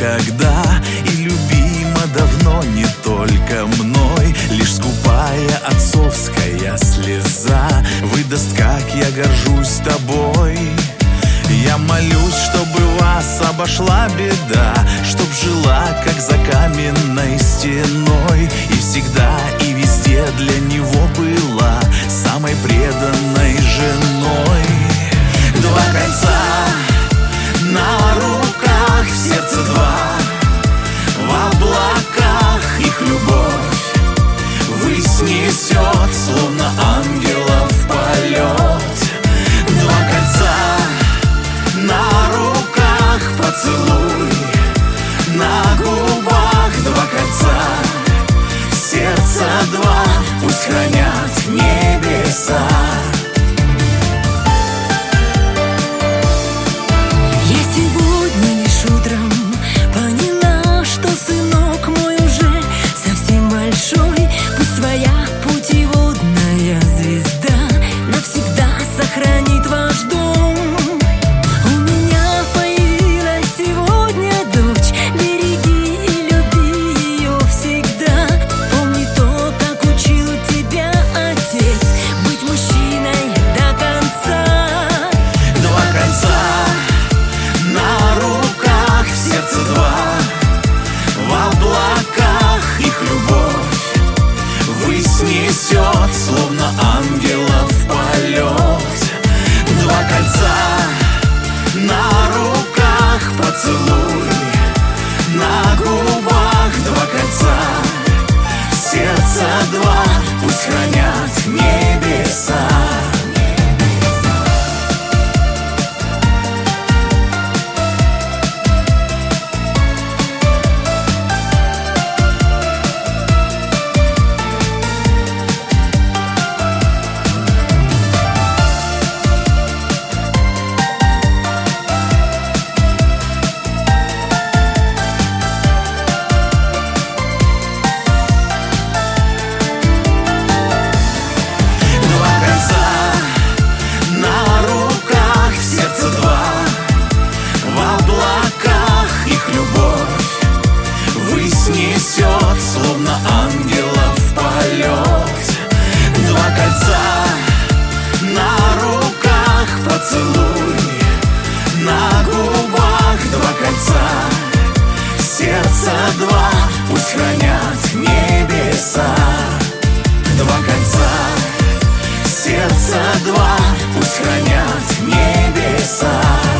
никогда, и любима давно не только мной. Лишь скупая отцовская слеза выдаст, как я горжусь тобой. Я молюсь, чтобы вас обошла беда, чтоб жила, как за каменной стеной, и всегда и везде для него была самой преданной женой. Два кольца на руках, в сердце два, в облаках их любовь ввысь несет, словно ангелов полет. Два кольца на руках, поцелуй на губах, два кольца, сердца два, пусть хранят небеса. Я сегодня лишь утром поняла, что сынок мой уже совсем большой. Пусть твоя путеводная звезда навсегда сохранит ваш дом. У меня появилась сегодня дочь, береги и люби ее всегда. Помни то, как учил тебя отец, быть мужчиной до конца. Два кольца на руках, в сердце два, в облаках их любовь ввысь несет, словно ангелов полет. Два кольца на руках, поцелуй на губах, два кольца, сердца два, пусть хранят небеса. Несет, словно ангелов полет. Два кольца на руках, поцелуй на губах, два кольца, сердца два, пусть хранят небеса. Два кольца, сердца два, пусть хранят небеса.